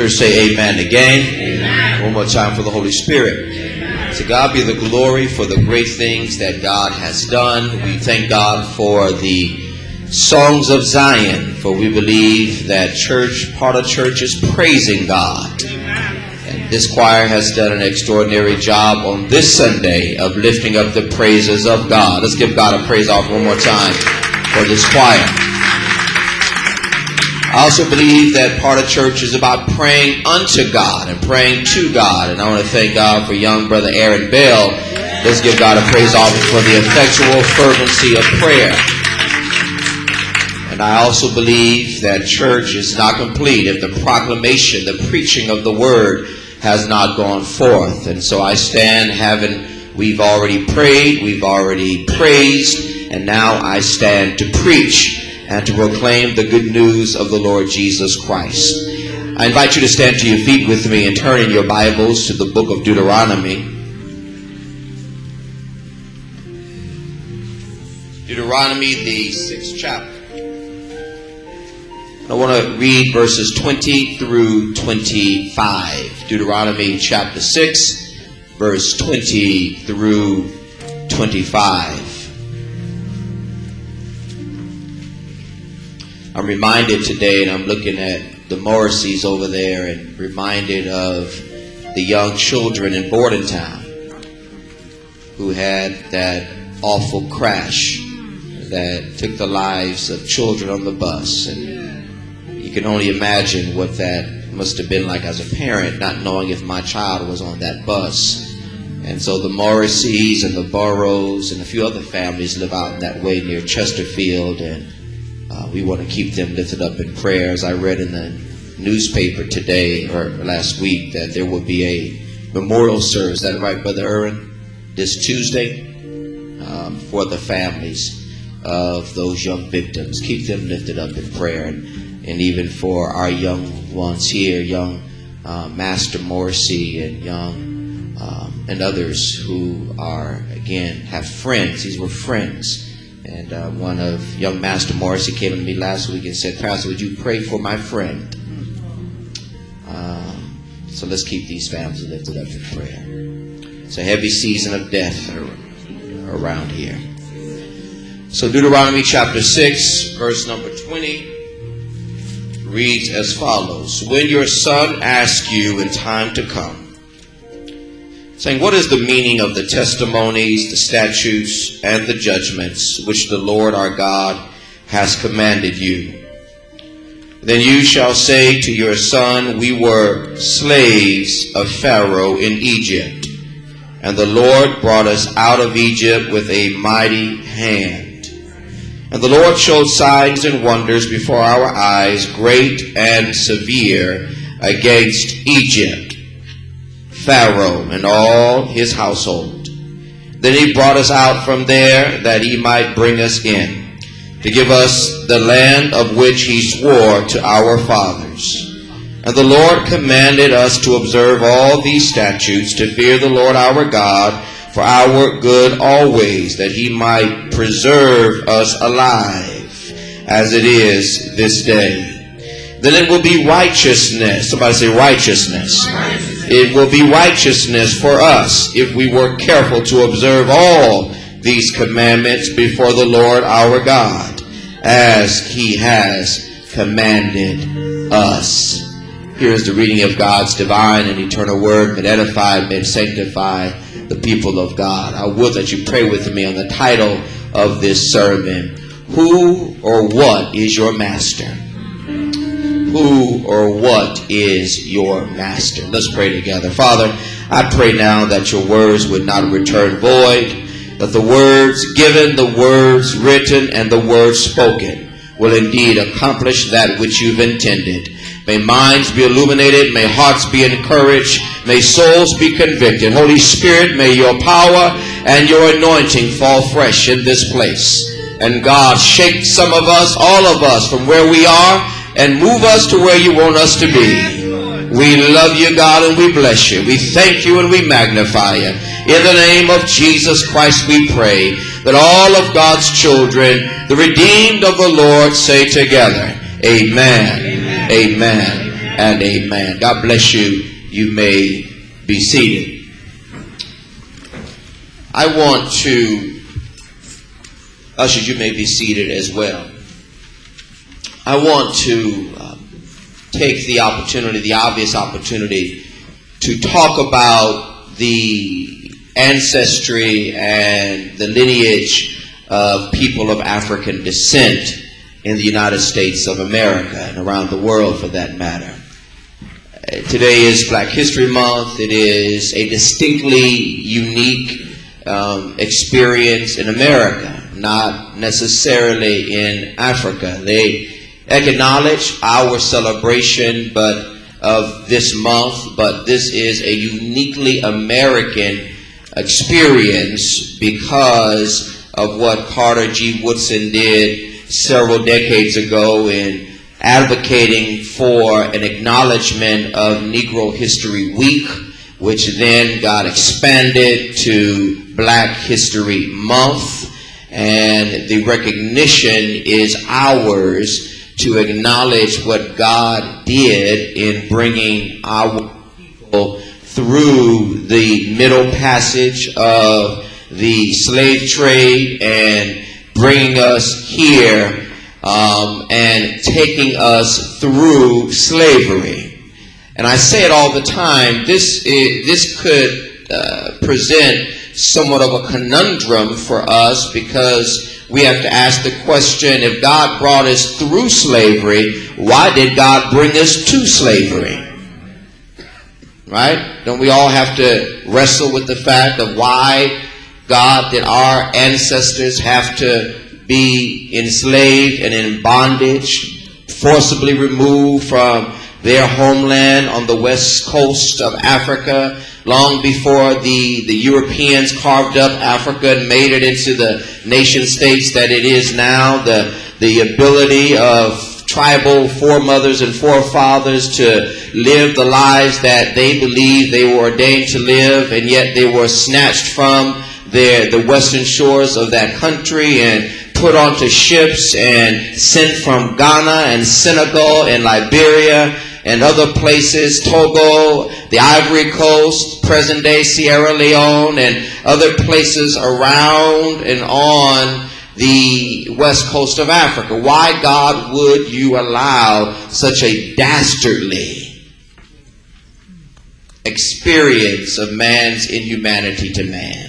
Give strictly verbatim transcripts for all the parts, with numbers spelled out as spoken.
Church say amen again. Amen. One more time for the Holy Spirit. Amen. To God be the glory for the great things that God has done. We thank God for the songs of Zion, for we believe that church, part of church is praising God. And this choir has done an extraordinary job on this Sunday of lifting up the praises of God. Let's give God a praise off one more time for this choir. I also believe that part of church is about praying unto God and praying to God. And I want to thank God for young brother Aaron Bell. Let's give God a praise off for the effectual fervency of prayer. And I also believe that church is not complete if the proclamation, the preaching of the word has not gone forth. And so I stand having, we've already prayed, we've already praised, and now I stand to preach and to proclaim the good news of the Lord Jesus Christ. I invite you to stand to your feet with me and turn in your Bibles to the book of Deuteronomy. Deuteronomy, the sixth chapter. I want to read verses twenty through twenty-five. Deuteronomy chapter six, verse twenty through twenty-five. I'm reminded today, and I'm looking at the Morrisseys over there, and reminded of the young children in Bordentown who had that awful crash that took the lives of children on the bus. And you can only imagine what that must have been like as a parent, not knowing if my child was on that bus. And so the Morrisseys and the Burrows and a few other families live out in that way near Chesterfield, and uh, we want to keep them lifted up in prayers. I read in the newspaper today or last week that there will be a memorial service. Is that right, Brother Aaron? This Tuesday um, for the families of those young victims. Keep them lifted up in prayer. And, And even for our young ones here, young uh, Master Morrissey and young um, and others who are, again, have friends. These were friends. And uh, one of young Master Morrissey came to me last week and said, "Pastor, would you pray for my friend?" Um, so let's keep these families lifted up in prayer. It's a heavy season of death around here. So Deuteronomy chapter six, verse number twenty. Reads as follows. When your son asks you in time to come, saying, what is the meaning of the testimonies, the statutes, and the judgments which the Lord our God has commanded you? Then you shall say to your son, we were slaves of Pharaoh in Egypt, and the Lord brought us out of Egypt with a mighty hand. And the Lord showed signs and wonders before our eyes, great and severe, against Egypt, Pharaoh, and all his household. Then he brought us out from there, that he might bring us in, to give us the land of which he swore to our fathers. And the Lord commanded us to observe all these statutes, to fear the Lord our God, for our good always, that he might preserve us alive, as it is this day. Then it will be righteousness. Somebody say righteousness. It will be righteousness for us if we work careful to observe all these commandments before the Lord our God, as he has commanded us. Here is the reading of God's divine and eternal word. May it edify, may it sanctify the people of God. I would that you pray with me on the title of this sermon. Who or what is your master? Who or what is your master? Let's pray together. Father, I pray now that your words would not return void, that the words given, the words written, and the words spoken will indeed accomplish that which you've intended. May minds be illuminated. May hearts be encouraged. May souls be convicted. Holy Spirit, may your power and your anointing fall fresh in this place. And God, shake some of us, all of us, from where we are and move us to where you want us to be. We love you, God, and we bless you. We thank you and we magnify you. In the name of Jesus Christ we pray that all of God's children, the redeemed of the Lord, say together, amen. Amen. Amen. and amen. God bless you. You may be seated. I want to, ushers, you may be seated as well. I want to uh, take the opportunity, the obvious opportunity, to talk about the ancestry and the lineage of people of African descent in the United States of America and around the world for that matter. Today is Black History Month. It is a distinctly unique um, experience in America, not necessarily in Africa. They acknowledge our celebration but of this month, but this is a uniquely American experience because of what Carter G. Woodson did several decades ago in advocating for an acknowledgement of Negro History Week, which then got expanded to Black History Month, and the recognition is ours to acknowledge what God did in bringing our people through the Middle Passage of the slave trade and bringing us here um, and taking us through slavery. And I say it all the time, this, is, this could uh, present somewhat of a conundrum for us, because we have to ask the question, if God brought us through slavery, why did God bring us to slavery? Right? Don't we all have to wrestle with the fact of why God did our ancestors have to be enslaved and in bondage, forcibly removed from their homeland on the west coast of Africa, long before the, the Europeans carved up Africa and made it into the nation states that it is now. The, the ability of tribal foremothers and forefathers to live the lives that they believed they were ordained to live, and yet they were snatched from their, the western shores of that country and put onto ships and sent from Ghana and Senegal and Liberia and other places, Togo, the Ivory Coast, present-day Sierra Leone, and other places around and on the west coast of Africa. Why, God, would you allow such a dastardly experience of man's inhumanity to man?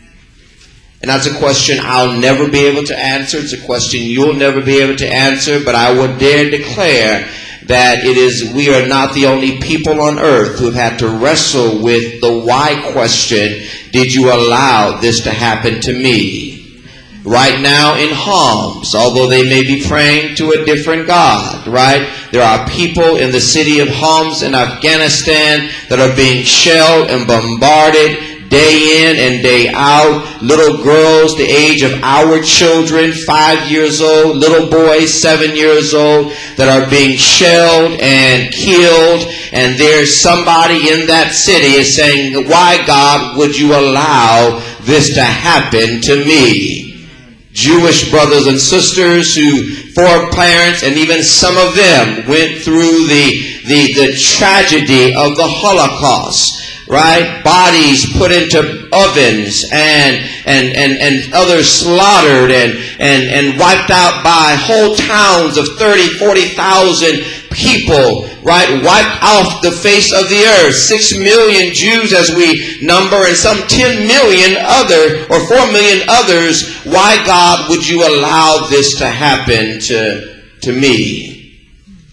And that's a question I'll never be able to answer. It's a question you'll never be able to answer, but I would dare declare that it is, we are not the only people on earth who have had to wrestle with the why question. Did you allow this to happen to me? Right now in Homs, although they may be praying to a different God, right? There are people in the city of Homs in Afghanistan that are being shelled and bombarded day in and day out. Little girls the age of our children, five years old, little boys, seven years old, that are being shelled and killed. And there's somebody in that city is saying, why, God, would you allow this to happen to me? Jewish brothers and sisters who, foreparents, and even some of them went through the, the, the tragedy of the Holocaust. Right? Bodies put into ovens and, and, and, and others slaughtered and, and, and wiped out by whole towns of thirty, forty thousand people, right? Wiped off the face of the earth. Six million Jews as we number, and some ten million other, or four million others. Why, God, would you allow this to happen to, to me?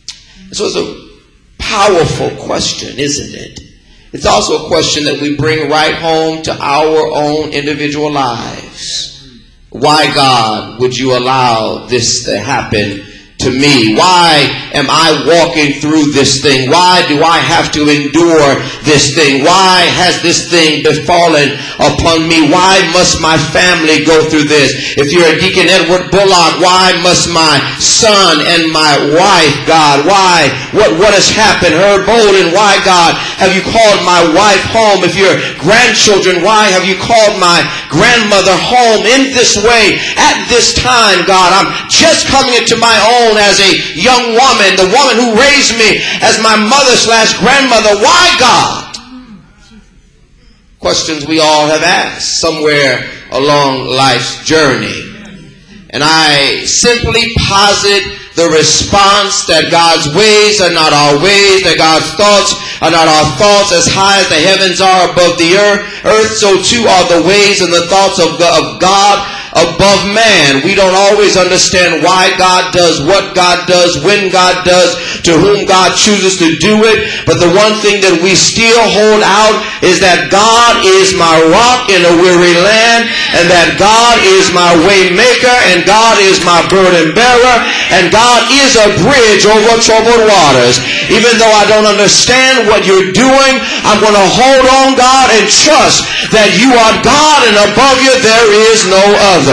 So it's a powerful question, isn't it? It's also a question that we bring right home to our own individual lives. Why, God, would you allow this to happen to me? Why am I walking through this thing? Why do I have to endure this thing? Why has this thing befallen upon me? Why must my family go through this? If you're a Deacon Edward Bullock, why must my son and my wife, God? Why? What, what has happened? Herb Bolden, why, God, have you called my wife home? If you're grandchildren, why have you called my grandmother home in this way at this time, God? I'm just coming into my own known as a young woman, the woman who raised me as my mother slash grandmother. Why, God? Questions we all have asked somewhere along life's journey. And I simply posit the response that God's ways are not our ways, that God's thoughts are not our thoughts. As high as the heavens are above the earth, earth so too are the ways and the thoughts of God above man. We don't always understand why God does what God does, when God does, to whom God chooses to do it. But the one thing that we still hold out is that God is my rock in a weary land, and that God is my way maker, and God is my burden bearer, and God is a bridge over troubled waters. Even though I don't understand what you're doing, I'm going to hold on, God, and trust that you are God, and above you there is no other.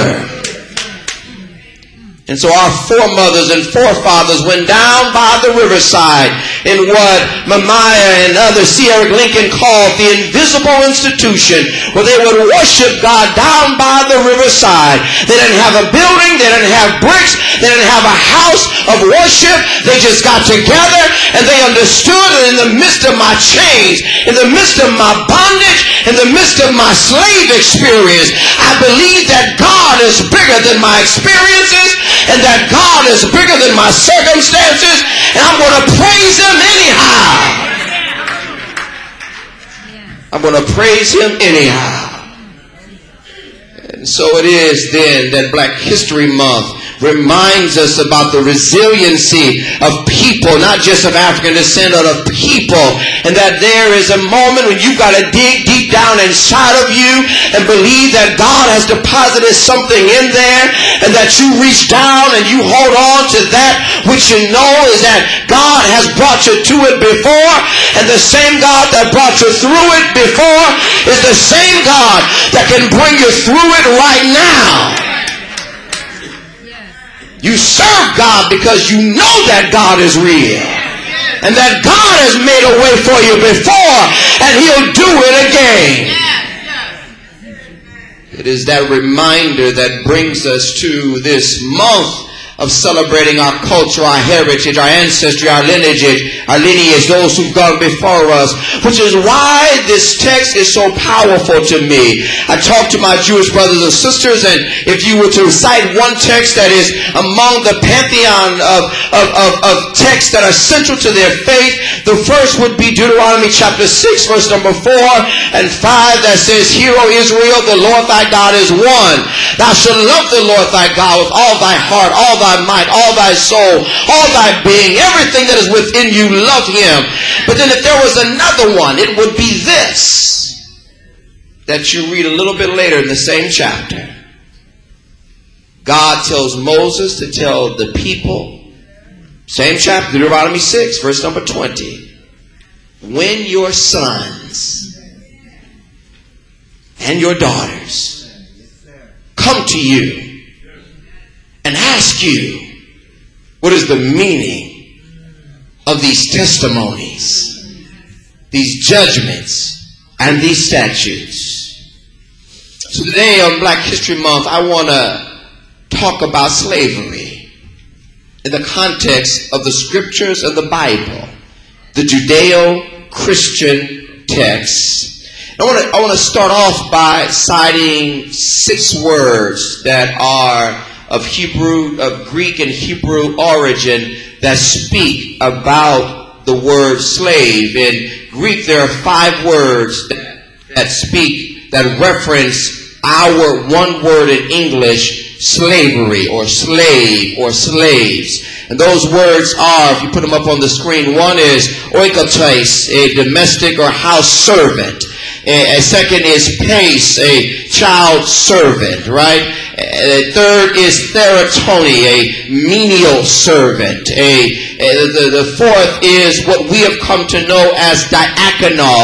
And so our foremothers and forefathers went down by the riverside in what Mamiah and others, C. Eric Lincoln, called the invisible institution, where they would worship God down by the riverside. They didn't have a building, they didn't have bricks, they didn't have a house of worship. They just got together and they understood that in the midst of my chains, in the midst of my bondage, in the midst of my slave experience, I believe that God is bigger than my experiences, and that God is bigger than my circumstances, and I'm going to praise him anyhow. I'm going to praise him anyhow. And so it is then that Black History Month reminds us about the resiliency of people, not just of African descent, but of people. And that there is a moment when you've got to dig deep down inside of you and believe that God has deposited something in there, and that you reach down and you hold on to that which you know is that God has brought you to it before, and the same God that brought you through it before is the same God that can bring you through it right now. You serve God because you know that God is real, and that God has made a way for you before, and he'll do it again. It is that reminder that brings us to this month of celebrating our culture, our heritage, our ancestry, our lineage, our lineage, those who've gone before us, which is why this text is so powerful to me. I talk to my Jewish brothers and sisters, and if you were to cite one text that is among the pantheon of, of, of, of texts that are central to their faith, the first would be Deuteronomy chapter six, verse number four and five, that says, "Hear, O Israel, the Lord thy God is one. Thou shalt love the Lord thy God with all thy heart, all thy might, all thy soul, all thy being, everything that is within you, love him." But then if there was another one, it would be this, that you read a little bit later in the same chapter. God tells Moses to tell the people, same chapter, Deuteronomy six, verse number twenty, "When your sons and your daughters come to you and ask you, what is the meaning of these testimonies, these judgments, and these statutes." So today on Black History Month, I want to talk about slavery in the context of the scriptures of the Bible, the Judeo-Christian texts. I want to I want to start off by citing six words that are of Hebrew, of Greek and Hebrew origin that speak about the word slave. In Greek, there are five words that, that speak, that reference our one word in English, slavery or slave or slaves. And those words are, if you put them up on the screen, one is oikotes, a domestic or house servant. A, a second is pace, a child servant, right? A third is theratoni, a menial servant. A, a the, the fourth is what we have come to know as diakonos,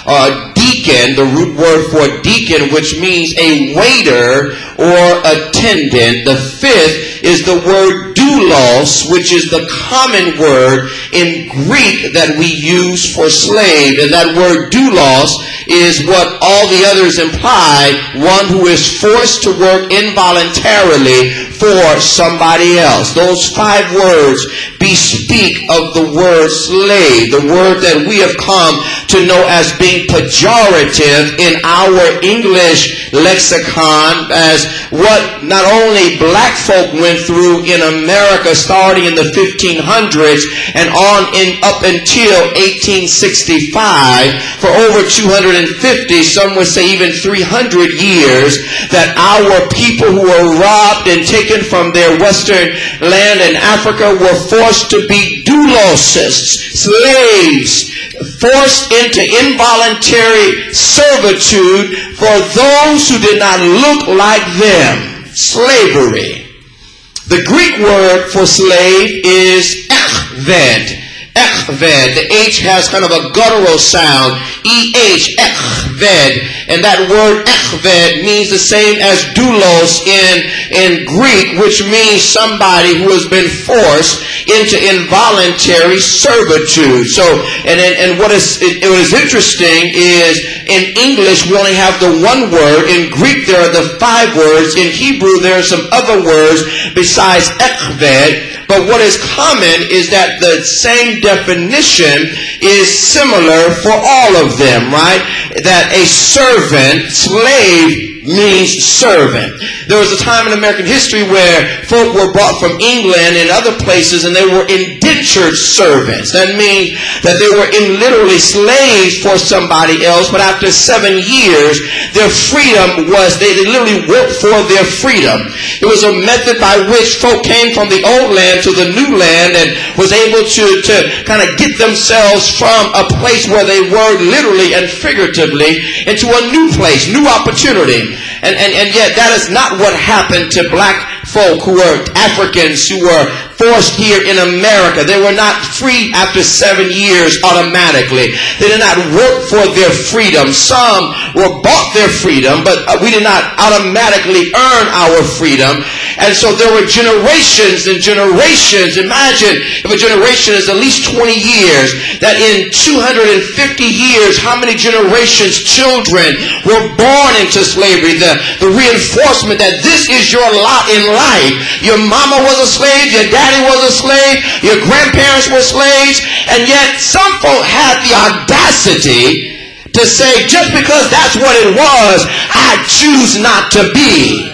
uh, deacon, the root word for deacon, which means a waiter or attendant. The fifth is the word doulos, which is the common word in Greek that we use for slave. And that word doulos is what all the others imply, one who is forced to work involuntarily for somebody else. Those five words bespeak of the word slave, the word that we have come to know as being pejorative in our English lexicon as what not only black folk went through in America starting in the fifteen hundreds and on in up until eighteen sixty-five, for over two hundred fifty, some would say even three hundred years, that our people who were robbed and taken from their western land in Africa were forced to be doulosists, slaves, forced into involuntary servitude for those who did not look like them. Slavery. The Greek word for slave is echved. Echved. The H has kind of a guttural sound. E H, echved. And that word echved means the same as doulos in, in Greek, which means somebody who has been forced into involuntary servitude. So, and, and, and what is, it, what is interesting is in English we only have the one word. In Greek there are the five words. In Hebrew there are some other words besides echved. But what is common is that the same definition is similar for all of them, right? That a servant, slave, means servant. There was a time in American history where folk were brought from England and other places and they were indentured servants. That means that they were in literally slaves for somebody else, but after seven years, their freedom was, they, they literally worked for their freedom. It was a method by which folk came from the old land to the new land and was able to, to kind of get themselves from a place where they were literally and figuratively into a new place, new opportunity. And, and, and yet that is not what happened to black folk who were Africans who were forced here in America. They were not free after seven years automatically. They did not work for their freedom. Some were bought their freedom, but we did not automatically earn our freedom. And so there were generations and generations. Imagine if a generation is at least twenty years, that in two hundred fifty years, how many generations children were born into slavery? The, the reinforcement that this is your lot in life. Your mama was a slave, your daddy was a slave, your grandparents were slaves, and yet some folk had the audacity to say, just because that's what it was, I choose not to be.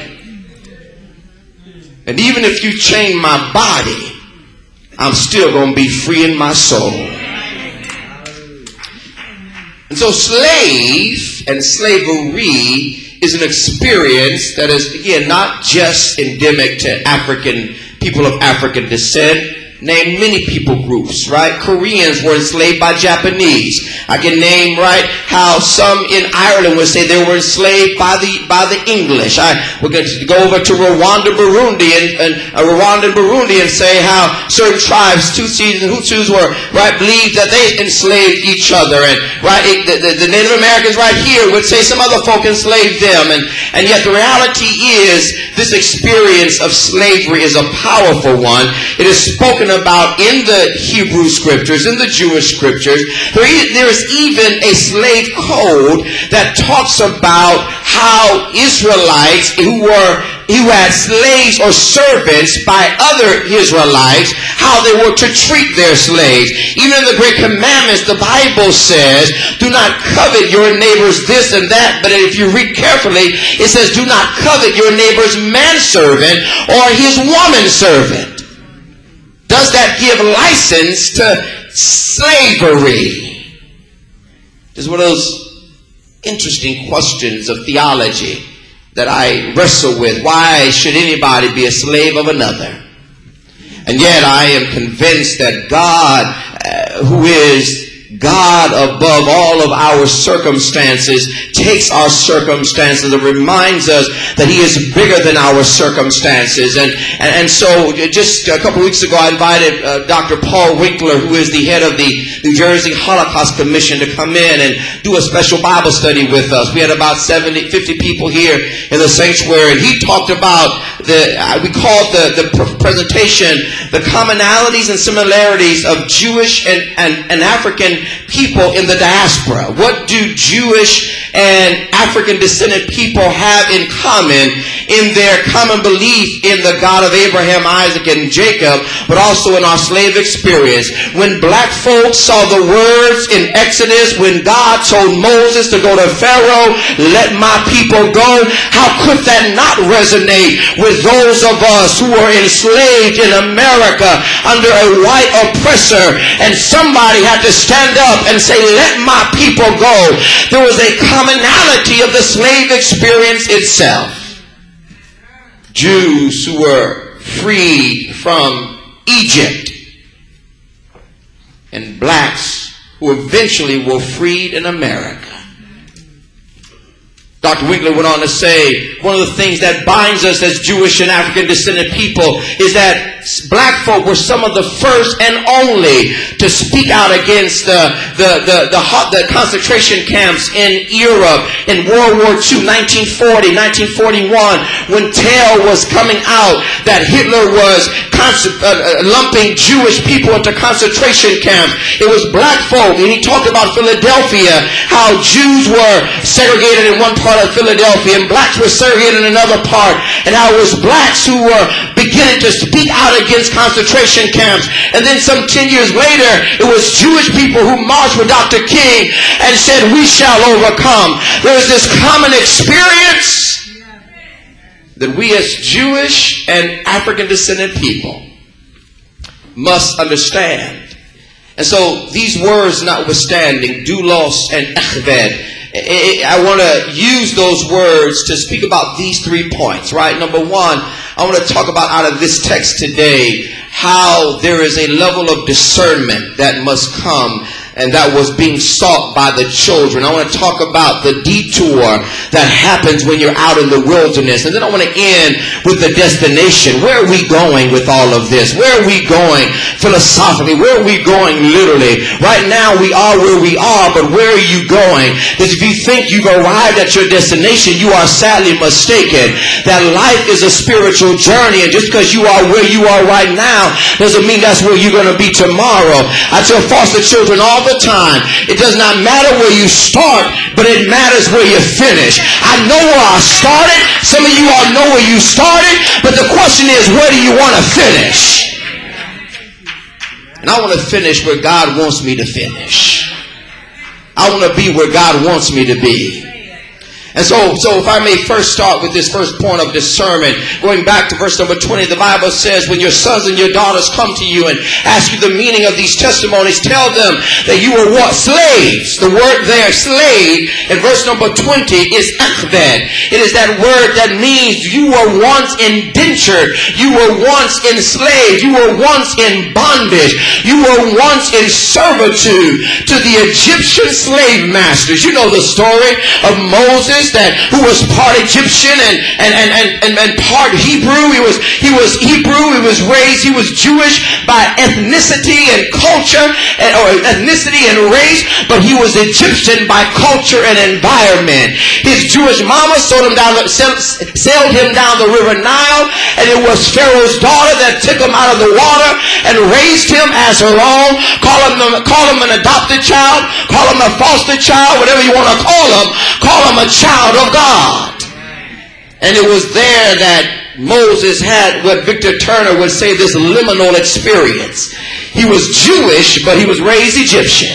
And even if you chain my body, I'm still going to be free in my soul. And so slave and slavery is an experience that is, again, not just endemic to African people of African descent. Name many people groups, right? Koreans were enslaved by Japanese. I can name, right, how some in Ireland would say they were enslaved by the by the English. I we're going to go over to Rwanda, Burundi, and, and uh, Rwanda and Burundi, and say how certain tribes, Tutsis and Hutus, were right believed that they enslaved each other, and right it, the, the, the Native Americans right here would say some other folk enslaved them, and and yet the reality is this experience of slavery is a powerful one. It is spoken about in the Hebrew scriptures, in the Jewish scriptures. There is, there is even a slave code that talks about how Israelites who were who had slaves or servants by other Israelites, how they were to treat their slaves. Even in the Great Commandments, the Bible says, do not covet your neighbor's this and that. But if you read carefully, it says, do not covet your neighbor's manservant or his womanservant. Does that give license to slavery? This is one of those interesting questions of theology that I wrestle with. Why should anybody be a slave of another? And yet I am convinced that God, uh, who is God above all of our circumstances takes our circumstances and reminds us that he is bigger than our circumstances. And, and, and so just a couple weeks ago, I invited uh, Doctor Paul Winkler, who is the head of the New Jersey Holocaust Commission, to come in and do a special Bible study with us. We had about seventy, fifty people here in the sanctuary, and he talked about the, uh, we called the, the presentation, the commonalities and similarities of Jewish and, and, and African people in the diaspora. What do Jewish and African descendant people have in common in their common belief in the God of Abraham, Isaac, and Jacob, but also in our slave experience? When black folks saw the words in Exodus, when God told Moses to go to Pharaoh, let my people go, how could that not resonate with those of us who were enslaved in America under a white oppressor, and somebody had to stand up and say, let my people go? There was a commonality of the slave experience itself. Jews who were freed from Egypt, and blacks who eventually were freed in America. Doctor Winkler went on to say, one of the things that binds us as Jewish and African descendant people is that black folk were some of the first and only to speak out against the, the, the, the, the concentration camps in Europe in World War Two, nineteen forty, nineteen forty-one, when tale was coming out that Hitler was uh, lumping Jewish people into concentration camps. It was black folk, and he talked about Philadelphia, how Jews were segregated in one part of Philadelphia and blacks were segregated in another part, and how it was blacks who were beginning to speak out against concentration camps. And then some ten years later, it was Jewish people who marched with Doctor King and said, we shall overcome. There is this common experience that we as Jewish and African descendant people must understand. And so these words notwithstanding, doulos and echved, I want to use those words to speak about these three points, right? Number one, I want to talk about out of this text today how there is a level of discernment that must come and that was being sought by the children. I want to talk about the detour that happens when you're out in the wilderness. And then I want to end with the destination. Where are we going with all of this? Where are we going philosophically? Where are we going literally? Right now we are where we are, but where are you going? Because if you think you've arrived at your destination, you are sadly mistaken. That life is a spiritual journey, and just because you are where you are right now doesn't mean that's where you're going to be tomorrow. I tell foster children all the time, it does not matter where you start, but it matters where you finish. I know where I started. Some of you all know where you started, but the question is, where do you want to finish? And I want to finish where God wants me to finish. I want to be where God wants me to be. And so, so if I may first start with this first point of discernment, going back to verse number twenty, the Bible says, when your sons and your daughters come to you and ask you the meaning of these testimonies, tell them that you were what? Slaves. The word there, slave, in verse number twenty is echved. It is that word that means you were once indentured. You were once enslaved. You were once in bondage. You were once in servitude to the Egyptian slave masters. You know the story of Moses, that who was part Egyptian and and, and, and, and and part Hebrew. He was he was Hebrew, he was raised, he was Jewish by ethnicity and culture, and, or ethnicity and race, but he was Egyptian by culture and environment. His Jewish mama sold him down, sailed, sailed him down the river Nile, and it was Pharaoh's daughter that took him out of the water and raised him as her own. Call him, call him an adopted child, call him a foster child, whatever you want to call him, call him a child of God. And it was there that Moses had what Victor Turner would say, this liminal experience. He was Jewish, but he was raised Egyptian.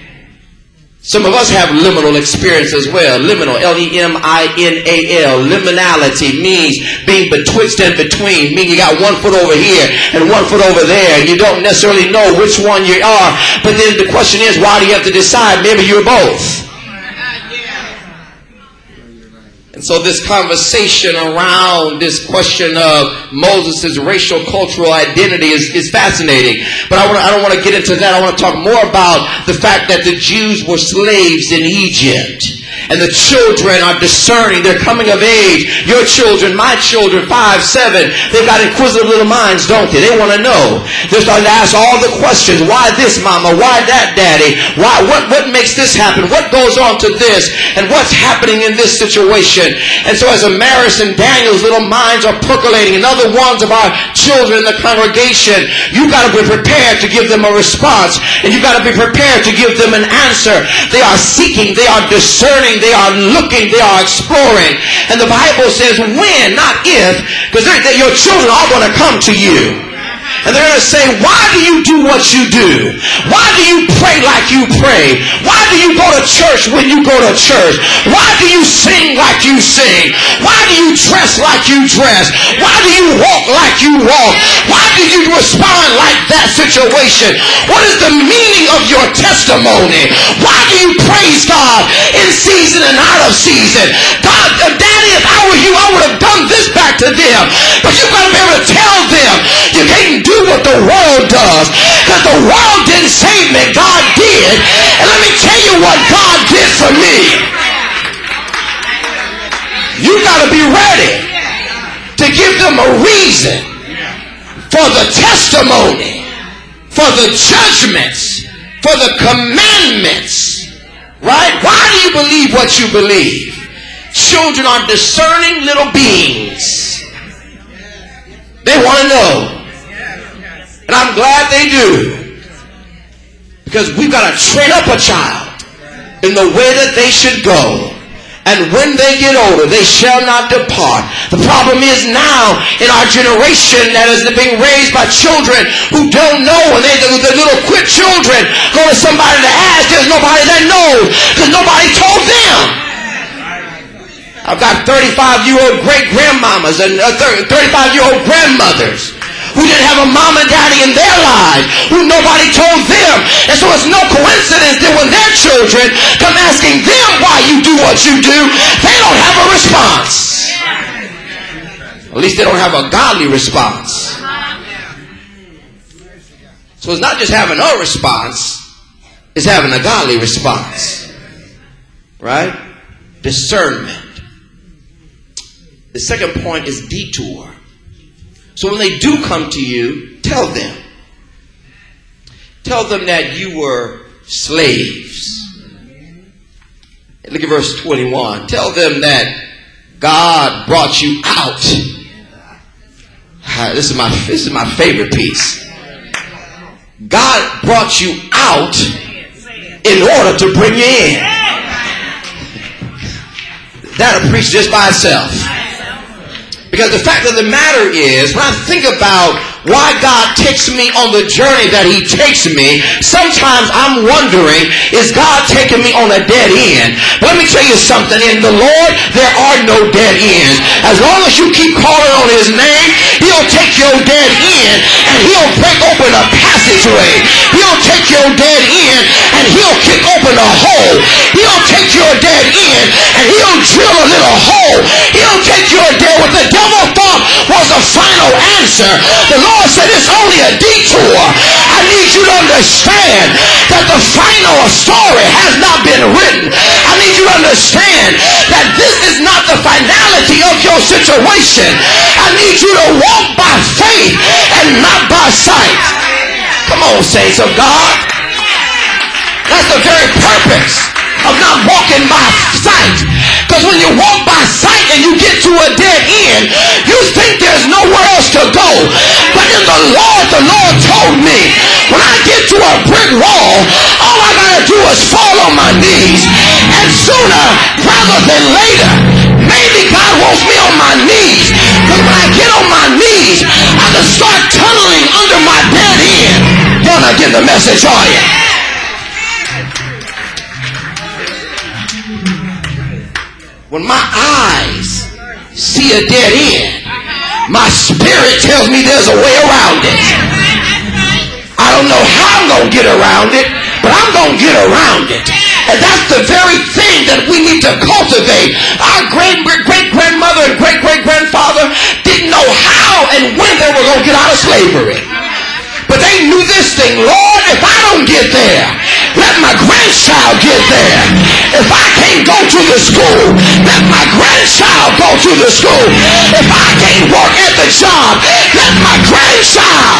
Some of us have liminal experience as well. Liminal, L E M I N A L. Liminality means being betwixt and between. Meaning you got one foot over here and one foot over there, and you don't necessarily know which one you are. But then the question is, why do you have to decide? Maybe you're both. And so this conversation around this question of Moses' racial cultural identity is, is fascinating. But I, wanna, I don't want to get into that. I want to talk more about the fact that the Jews were slaves in Egypt. And the children are discerning. They're coming of age. Your children, my children, five, seven. They've got inquisitive little minds, don't they? They want to know. They're starting to ask all the questions. Why this, mama? Why that, daddy? Why? What, what makes this happen? What goes on to this? And what's happening in this situation? And so as Amaris and Daniel's little minds are percolating, and other ones of our children in the congregation, you got to be prepared to give them a response. And you got to be prepared to give them an answer. They are seeking. They are discerning. They are looking, they are exploring. And the Bible says when, not if, because your children are going to come to you. And they're going to say, why do you do what you do? Why do you pray like you pray? Why do you go to church when you go to church? Why do you sing like you sing? Why do you dress like you dress? Why do you walk like you walk? Why do you respond like that situation? What is the meaning of your testimony? Why do you praise God in season and out of season? God, uh, Daddy, if I were you, I would have done this back to them. But you've got to be able to tell them you can't do what the world does, because the world didn't save me, God did. And let me tell you what God did for me. You got to be ready to give them a reason for the testimony, for the judgments, for the commandments, right? Why do you believe what you believe? Children are discerning little beings. They want to know. And I'm glad they do. Because we've got to train up a child in the way that they should go. And when they get older, they shall not depart. The problem is now in our generation that is being raised by children who don't know. And they, the, the little quick children go to somebody to ask. There's nobody that knows, because nobody told them. I've got thirty-five-year-old great-grandmamas and thirty-five-year-old grandmothers who didn't have a mom and daddy in their lives, who nobody told them. And so it's no coincidence that when their children come asking them why you do what you do, they don't have a response. At least they don't have a godly response. So it's not just having a response, it's having a godly response. Right? Discernment. The second point is detour. So when they do come to you, tell them. Tell them that you were slaves. Look at verse twenty-one. Tell them that God brought you out. This is my, this is my favorite piece. God brought you out in order to bring you in. That'll preach just by itself. Because the fact of the matter is, when I think about why God takes me on the journey that he takes me, sometimes I'm wondering, is God taking me on a dead end? But let me tell you something. In the Lord, there are no dead ends. As long as you keep calling on his name, he'll take your dead end and he'll break open a passageway. He'll take your dead end and he'll kick open a hole. He'll take your dead end and he'll drill a little hole. He'll take your dead. What the devil thought was a final answer, the Lord said it's only a detour. I need you to understand that the final story has not been written. I need you to understand that this is not the finality of your situation. I need you to walk by faith and not by sight. Come on, saints of God. That's the very purpose of not walking by sight. Because when you walk by sight and you get to a dead end, you think there's nowhere else to go. But in the Lord, the Lord told me, when I get to a brick wall, all I gotta do is fall on my knees. And sooner rather than later, maybe God wants me on my knees. Because when I get on my knees, I can start tunneling under my dead end. Y'all not getting the message, are you? When my eyes see a dead end, my spirit tells me there's a way around it. I don't know how I'm going to get around it, but I'm going to get around it. And that's the very thing that we need to cultivate. Our great great grandmother and great great grandfather didn't know how and when they were going to get out of slavery. But they knew this thing: Lord, if I don't get there, let my grandchild get there. If I can't go to the school, let my grandchild go to the school. If I can't work at the job, let my grandchild.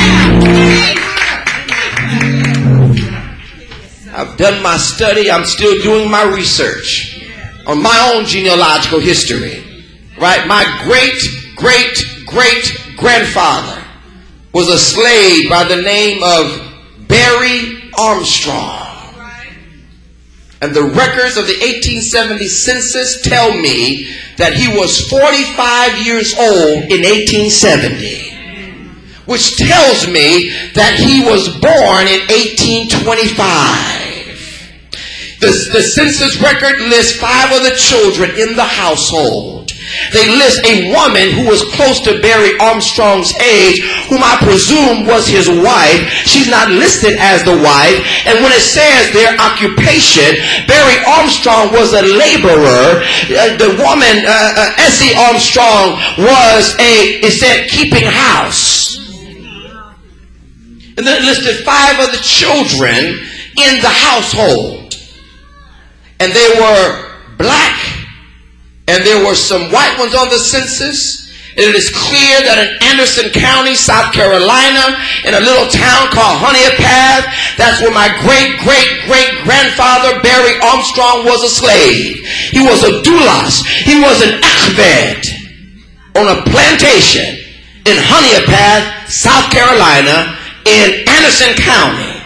I've done my study. I'm still doing my research on my own genealogical history. Right? My great, great, great grandfather was a slave by the name of Barry Armstrong. And the records of the eighteen seventy census tell me that he was forty-five years old in eighteen seventy, which tells me that he was born in eighteen twenty-five. The, the census record lists five of the children in the household. They list a woman who was close to Barry Armstrong's age, whom I presume was his wife. She's not listed as the wife. And when it says their occupation, Barry Armstrong was a laborer. Uh, the woman, uh, uh, Essie Armstrong, was a, it said, keeping house. And then it listed five of the children in the household. And they were black. And there were some white ones on the census. And it is clear that in Anderson County, South Carolina, in a little town called Honeypath, that's where my great, great, great grandfather, Barry Armstrong, was a slave. He was a doulas. He was an akved on a plantation in Honeypath, South Carolina, in Anderson County.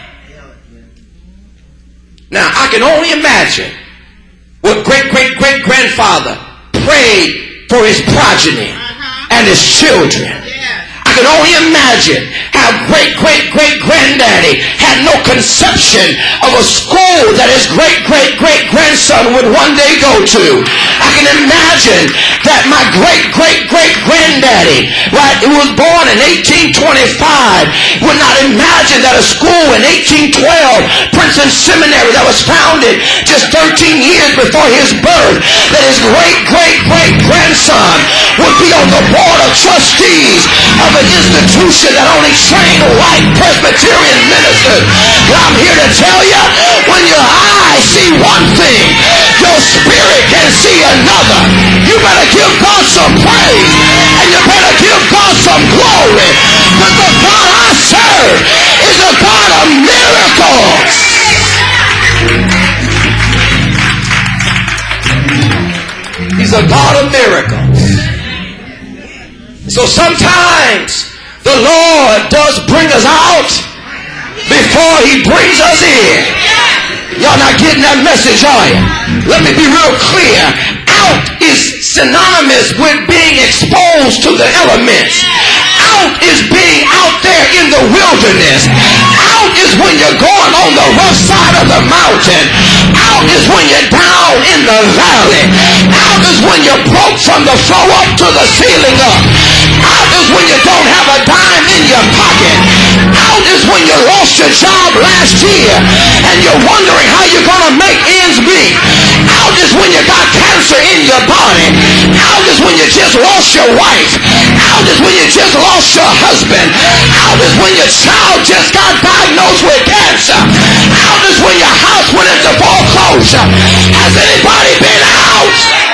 Now, I can only imagine what great, great, great grandfather prayed for his progeny and his children. I can only imagine how great, great, great granddaddy had no conception of a school that his great, great, great grandson would one day go to. I can imagine that my great, great, great granddaddy, right, who was born in eighteen twenty-five, would not imagine that a school in eighteen twelve, Princeton Seminary, that was founded just thirteen years before his birth, that his great, great, great grandson would be on the board of trustees of an institution that only trained white Presbyterian ministers. But I'm here to tell you, when your eyes see one thing, your spirit can see another. You better give God some praise, and you better give God some glory, because the God I serve is a God of miracles. He's a God of miracles. So sometimes the Lord does bring us out before he brings us in. Y'all not getting that message, are you? Let me be real clear. Out is synonymous with being exposed to the elements. Out is being out there in the wilderness. Out is when you're going on the rough side of the mountain. Out is when you're down in the valley. Out is when you're broke from the floor up to the ceiling up. Out is when you don't have a dime in your pocket. Out is when you lost your job last year and you're wondering how you're going to make ends meet. Out is when you got cancer in your body. Out is when you just lost your wife. Out is when you just lost your husband. Out is when your child just got diagnosed with cancer. Out is when your house went into foreclosure. Has anybody been out?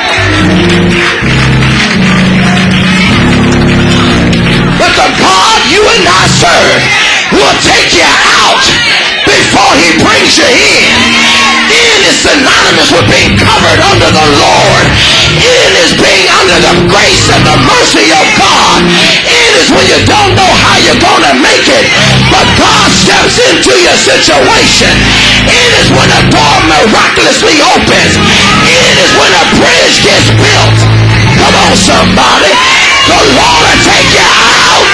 But the God you and I serve will take you out before he brings you in. In is synonymous with being covered under the Lord. In is being under the grace and the mercy of God. In is when you don't know how you're going to make it, but God steps into your situation. In is when a door miraculously opens. In is when a bridge gets built. Come on, somebody. The Lord will take you out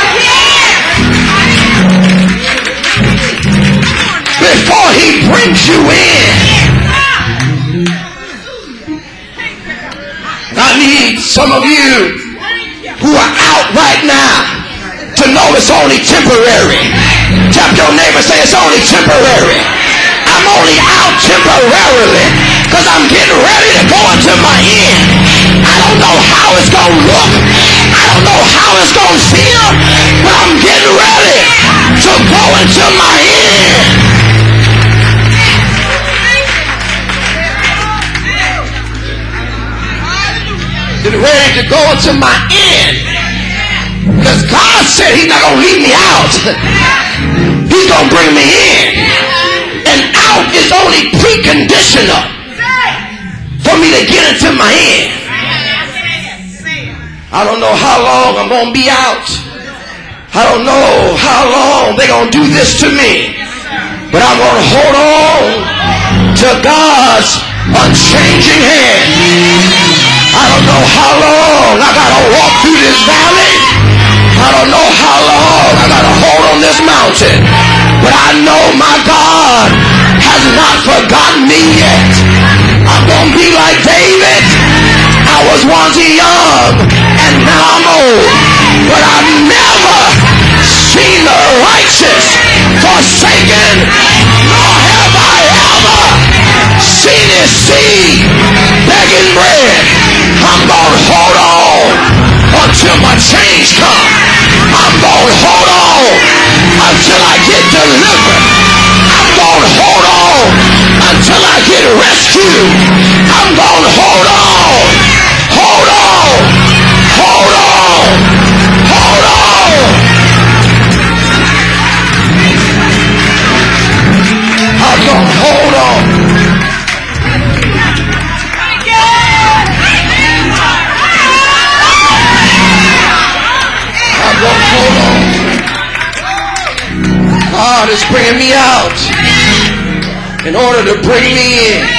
before he brings you in. I need some of you who are out right now to know it's only temporary. Tap your neighbor, say it's only temporary. I I'm only out temporarily because I'm getting ready to go into my end. I don't know how it's going to look. I don't know how it's going to feel, but I'm getting ready to go into my end. Getting ready to go into my end. Because God said he's not going to leave me out. He's going to bring me in. And out is only preconditional for me to get into my end. I don't know how long I'm going to be out. I don't know how long they're going to do this to me. But I'm going to hold on to God's unchanging hand. I don't know how long I got to walk through this valley. I don't know how long I got to hold on this mountain. But I know my God has not forgotten me yet. I'm going to be like David. I was once young and now I'm old. But I've never seen the righteous forsaken, nor have I ever seen his seed begging bread. I'm going to hold on until my change comes. I'm going to hold on until I get delivered. I'm going to hold on until I get rescued. I'm going to hold on. Hold on. Hold on. Hold on. I'm going to hold on. Hold on. God is bringing me out in order to bring me in.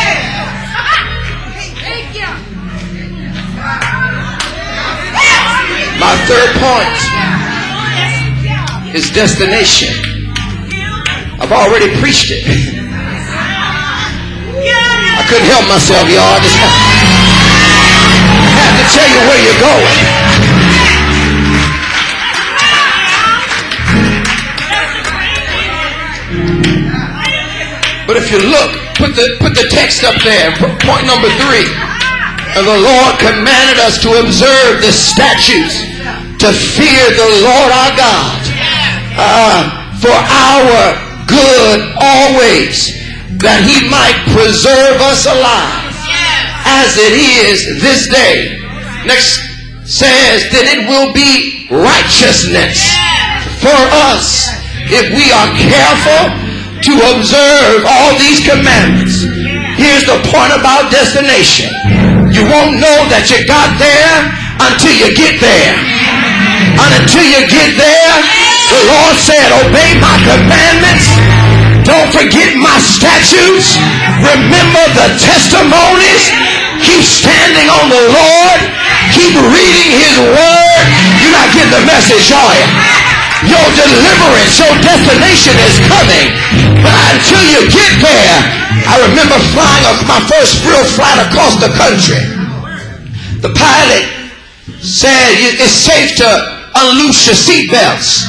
My third point is destination. I've already preached it. I couldn't help myself, y'all. I just had to tell you where you're going. But if you look, put the put the text up there. Point number three. And the Lord commanded us to observe the statutes, to fear the Lord our God, uh, for our good always, that he might preserve us alive, as it is this day. Next says that it will be righteousness for us if we are careful to observe all these commandments. Here's the point about destination. You won't know that you got there until you get there. And until you get there, the Lord said, obey my commandments. Don't forget my statutes. Remember the testimonies. Keep standing on the Lord. Keep reading his word. You're not getting the message, are you? Your deliverance, your destination is coming. But until you get there, I remember flying my first real flight across the country. The pilot said it's safe to unloose your seatbelts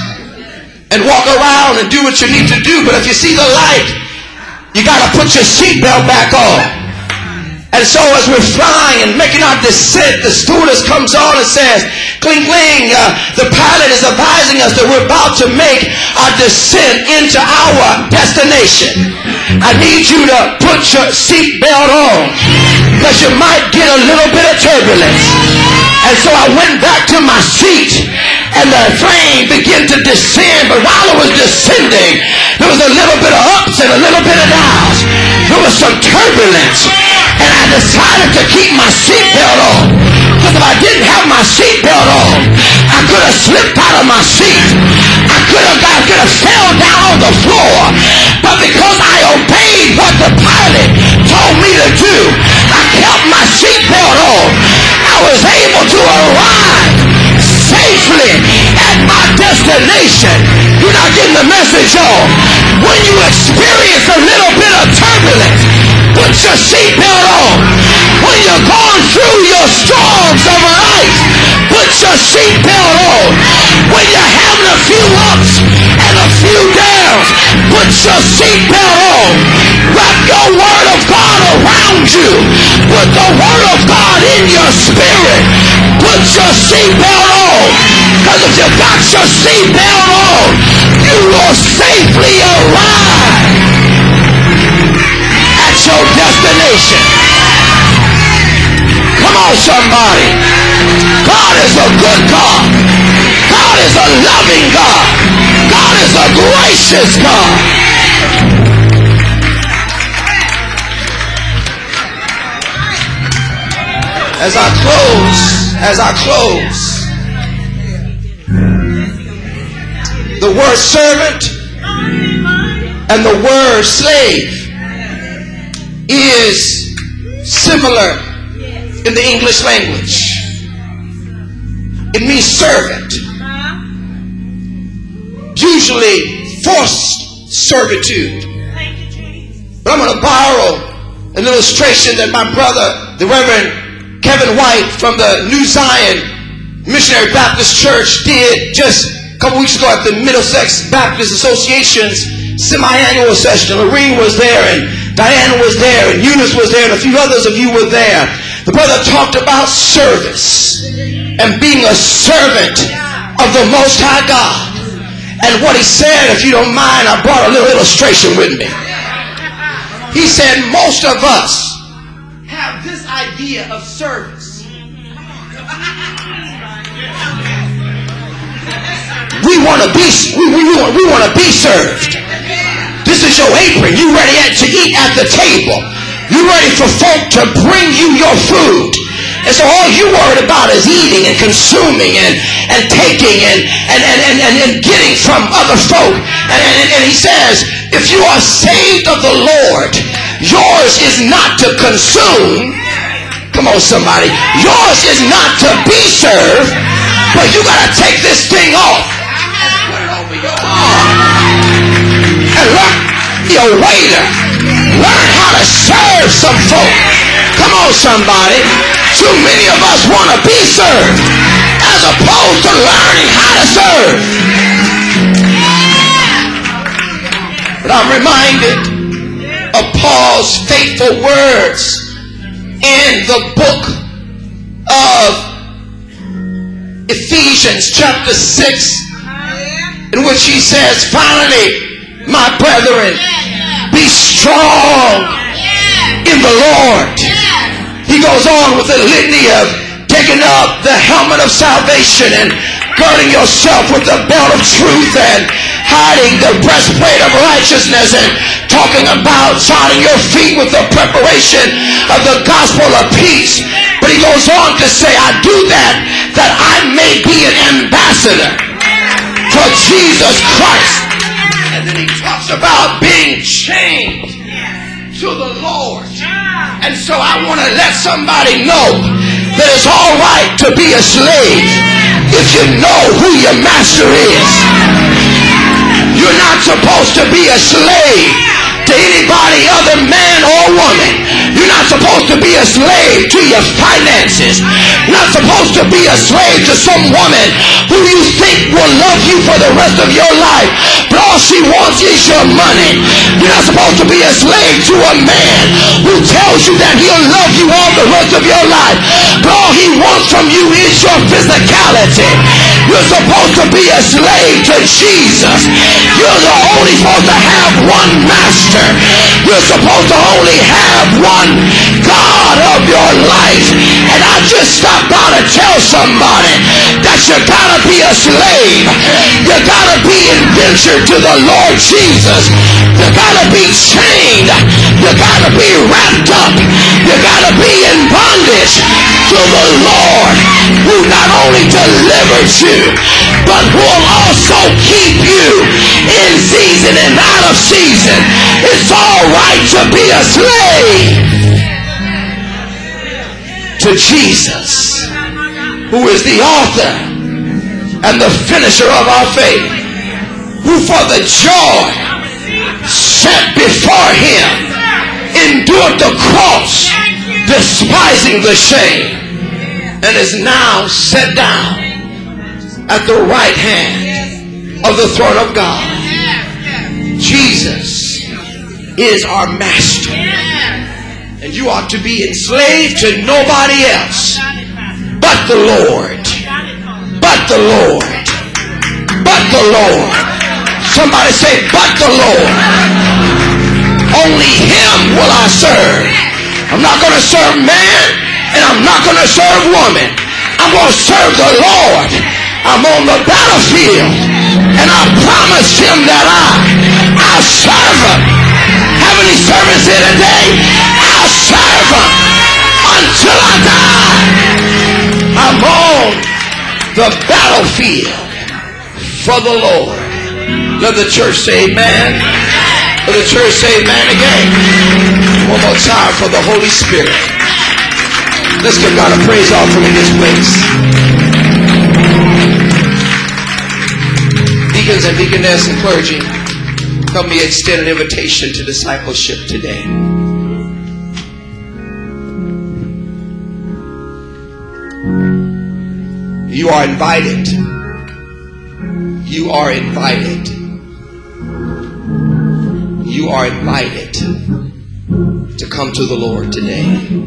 and walk around and do what you need to do. But if you see the light, you got to put your seatbelt back on. And so as we're flying and making our descent, the stewardess comes on and says, cling, cling, uh, the pilot is advising us that we're about to make our descent into our destination. I need you to put your seatbelt on because you might get a little bit of turbulence. And so I went back to my seat and the plane began to descend. But while it was descending, there was a little bit of ups and a little bit of downs. There was some turbulence. And I decided to keep my seatbelt on. Because if I didn't have my seatbelt on, I could have slipped out of my seat. I could have I could have fell down on the floor. But because I obeyed what the pilot told me to do, I kept my seatbelt on. I was able to arrive safely at my destination. You're not getting the message, y'all. When you experience a little bit of turbulence, put your seatbelt on. When you're going through your storms of life, put your seatbelt on. When you're having a few ups and a few downs, put your seatbelt on. Wrap your word of God around you. Put the word of God in your spirit. Put your seatbelt on. Because if you got your seatbelt on, you will safely arrive at your destination. Come on, somebody. God is a good God. God is a loving God. God is a gracious God. As I close, as I close, the word servant and the word slave is similar in the English language. It means servant. Usually forced servitude. But I'm going to borrow an illustration that my brother, the Reverend Kevin White from the New Zion Missionary Baptist Church, did just a couple weeks ago at the Middlesex Baptist Association's semi-annual session. Lorene was there, and Diana was there, and Eunice was there, and a few others of you were there. The brother talked about service and being a servant of the Most High God. And what he said, if you don't mind, I brought a little illustration with me. He said most of us have this idea of service. We want to be we, we, want, we want to be served. This is your apron. You ready to eat at the table. You ready for folk to bring you your food. And so all you worried about is eating and consuming and, and taking and, and, and, and, and, and getting from other folk. And, and, and he says, if you are saved of the Lord, yours is not to consume. Come on, somebody. Yours is not to be served, but you got to take this thing off and put it over your arm. And learn, be a waiter. Learn how to serve some folk. Come on, somebody. Too many of us want to be served as opposed to learning how to serve. But I'm reminded of Paul's faithful words in the book of Ephesians chapter six, in which he says, finally, my brethren, be strong in the Lord. He goes on with a litany of taking up the helmet of salvation and girding yourself with the belt of truth and hiding the breastplate of righteousness and talking about shodding your feet with the preparation of the gospel of peace. But he goes on to say, I do that that I may be an ambassador for Jesus Christ. And then he talks about being chained to the Lord. And so I want to let somebody know that it's all right to be a slave if you know who your master is. You're not supposed to be a slave to anybody other, man or woman. You're not supposed to be a slave to your finances. You're not supposed to be a slave to some woman who you think will love you for the rest of your life, but all she wants is your money. You're not supposed to be a slave to a man who tells you that he'll love you all the rest of your life, but all he wants from you is your physicality. You're supposed to be a slave to Jesus. You're only supposed to have one master. You're supposed to only have one God of your life. And I just stopped by to tell somebody that you gotta be a slave. You gotta be indentured to the Lord Jesus. You gotta be chained. You gotta be wrapped up. You gotta be in bondage to the Lord, who not only delivered you, but who will also keep you in season and out of season. It's all right to be a slave to Jesus, who is the author and the finisher of our faith, who for the joy set before him endured the cross, despising the shame, and is now set down at the right hand of the throne of God. Jesus is our master. And you ought to be enslaved to nobody else but the Lord. But the Lord. But the Lord. Somebody say, but the Lord. Only Him will I serve. I'm not going to serve man, and I'm not going to serve woman. I'm going to serve the Lord. I'm on the battlefield, and I promise Him that I, I'll serve Him. Have any servants here today? I'll serve Him until I die. I'm on the battlefield for the Lord. Let the church say amen. Let the church say amen again. One more time for the Holy Spirit. Let's give God a praise offering in this place. Deacons and deaconess and clergy, help me extend an invitation to discipleship today. You are invited. You are invited. You are invited to come to the Lord today.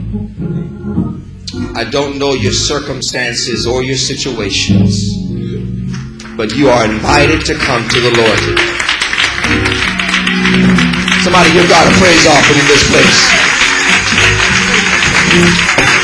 I don't know your circumstances or your situations, but you are invited to come to the Lord today. Somebody give God a praise offering in this place.